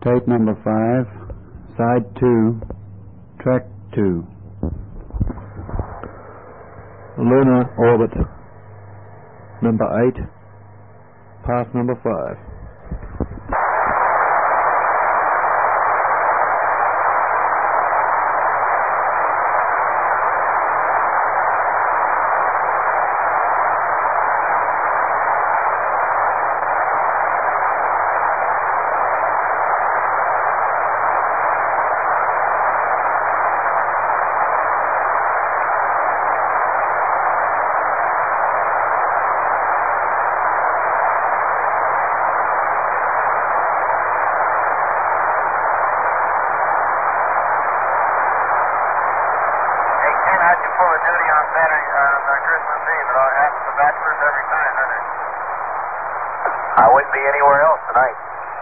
Tape number 5, side 2, track 2. Lunar orbit number 8, path number 5. I wouldn't be anywhere else tonight.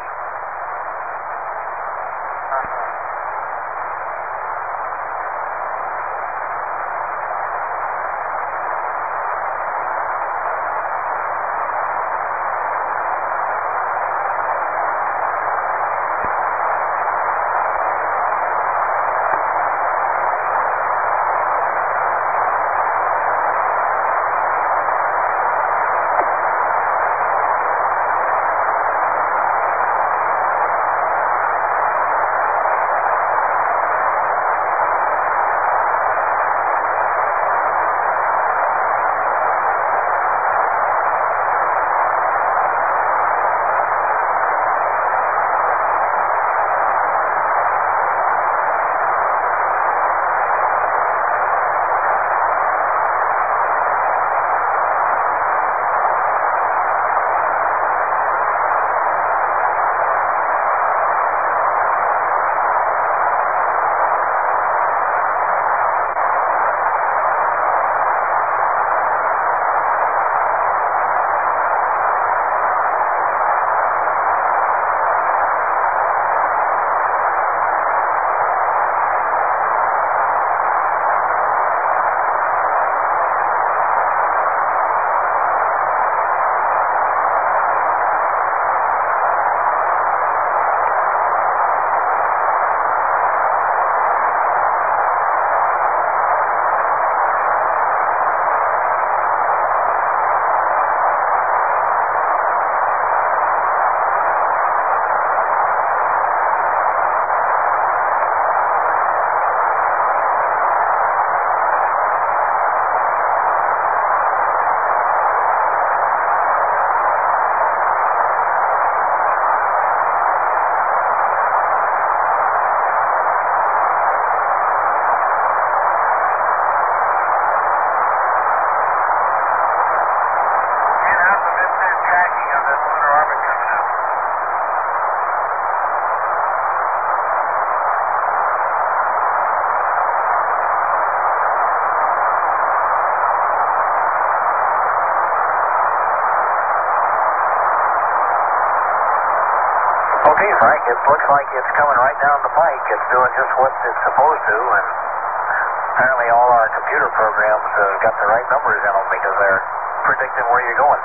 Okay, Frank, it looks like it's coming right down the pike. It's doing just what it's supposed to, and apparently all our computer programs got the right numbers in them because they're predicting where you're going.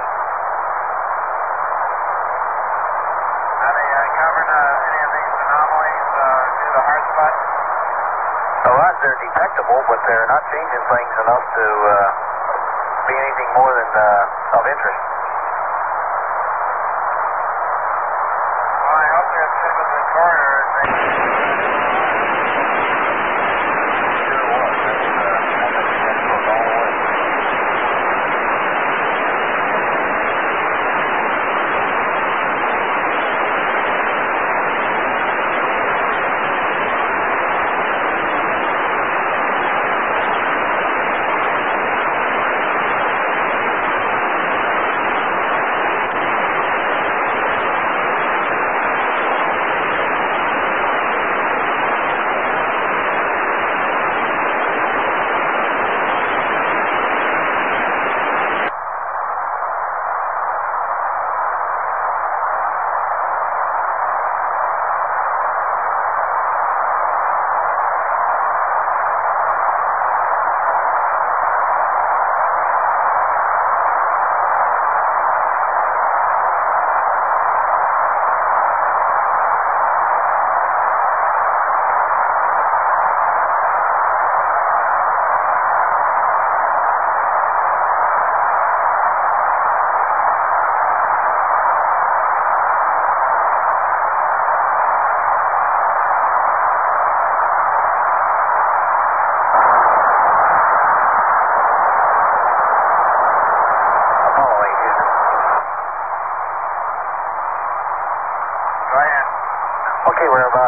Are they covering any of these anomalies due to hard spots? The rods are detectable, but they're not changing things enough to be anything more than of interest. Well, I hope they're as good with the recorder as they Sure was. That's all the way.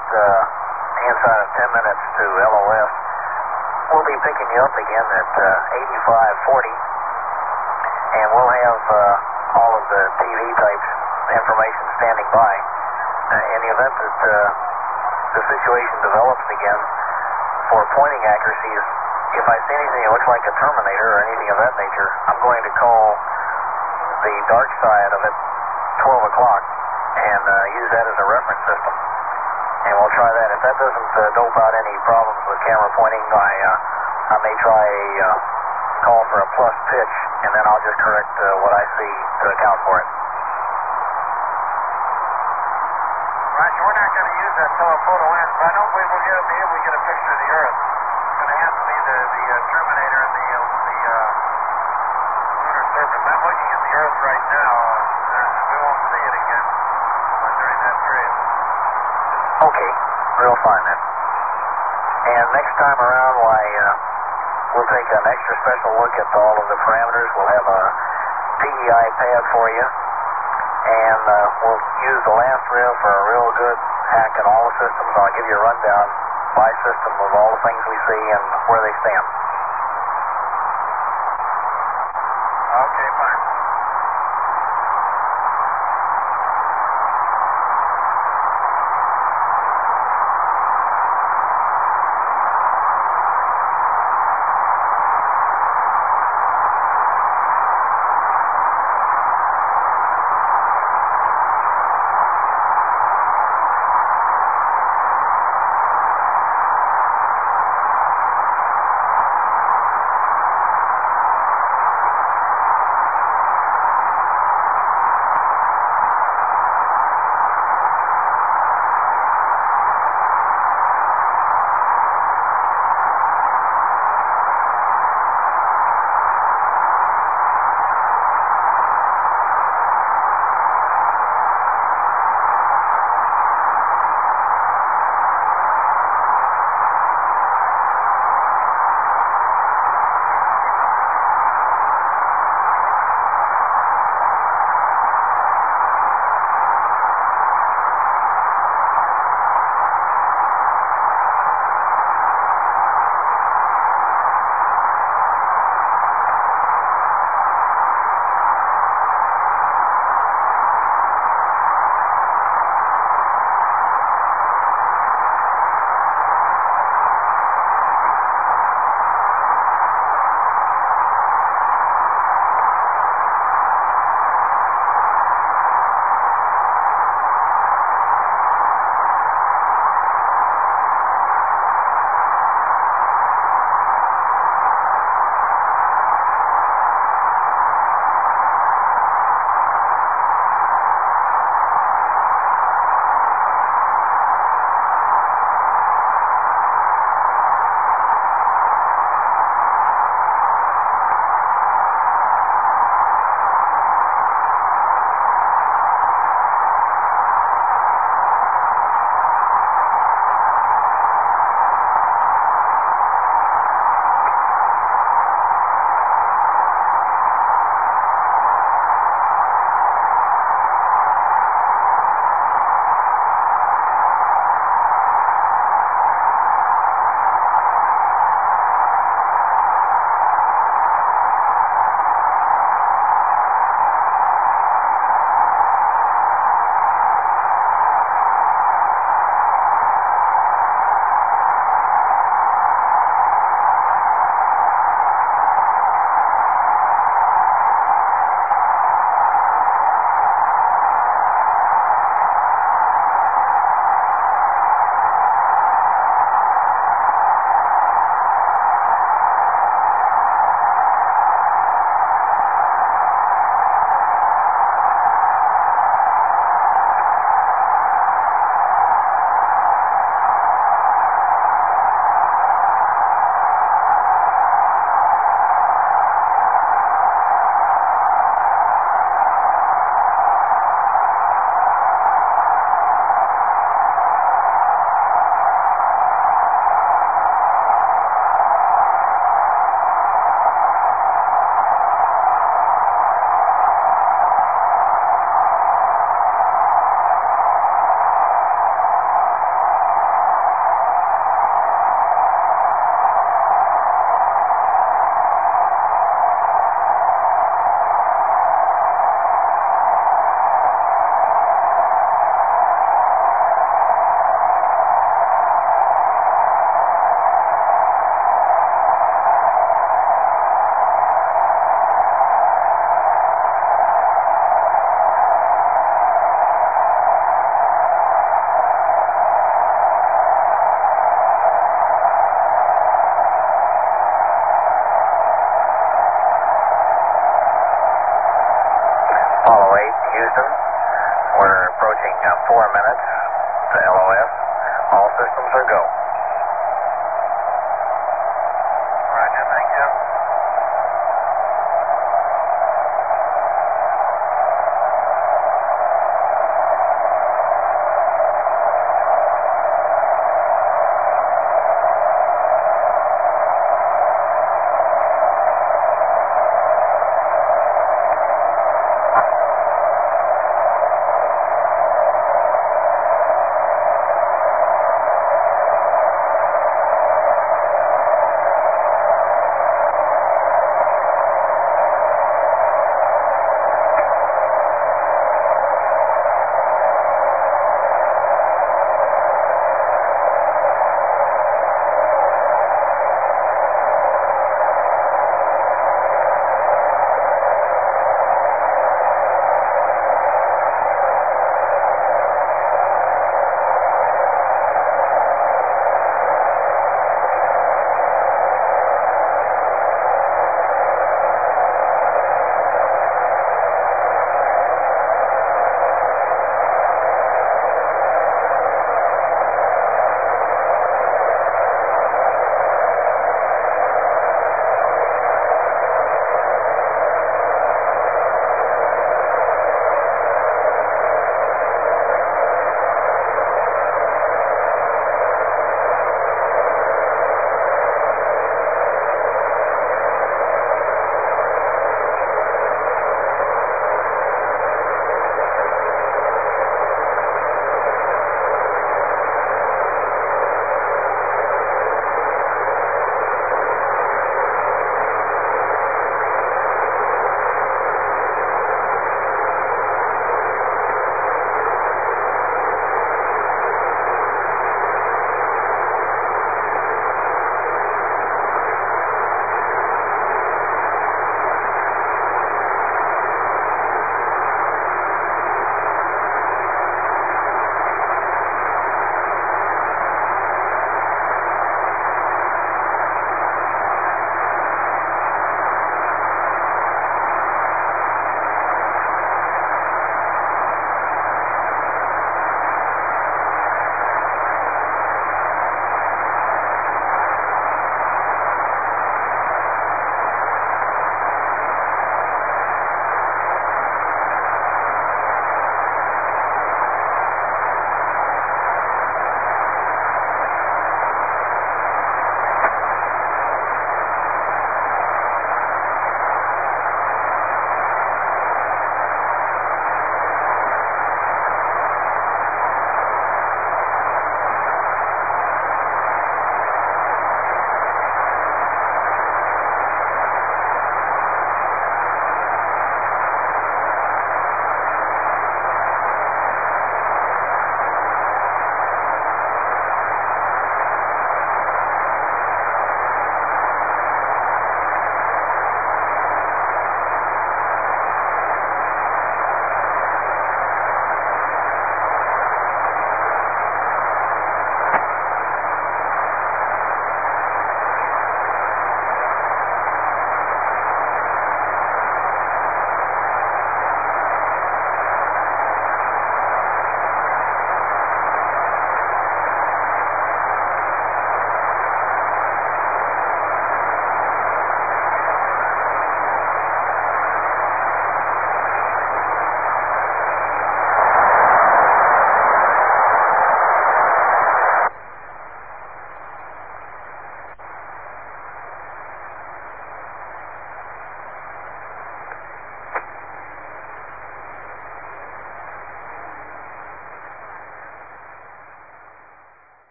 about inside of 10 minutes to LOS. We'll be picking you up again at 8540, and we'll have all of the TV type information standing by. In the event that the situation develops again for pointing accuracies, if I see anything that looks like a terminator or anything of that nature, I'm going to call the dark side of it 12 o'clock and use that as a reference system. And we'll try that. If that doesn't dope out any problems with camera pointing, I may try a call for a plus pitch, and then I'll just correct what I see to account for it. Roger, we're not going to use that telephoto lens, but I don't believe we'll be able to get a picture of the Earth. It's going to have to be the Terminator and the lunar surface. I'm looking at the Earth right now. We won't see it again during that period. Okay, real fine then. And next time around, we'll take an extra special look at all of the parameters. We'll have a TEI pad for you, and we'll use the last rib for a real good hack in all the systems. I'll give you a rundown by system of all the things we see and where they stand. Okay, fine. Houston. We're approaching 4 minutes to LOS. All systems are go.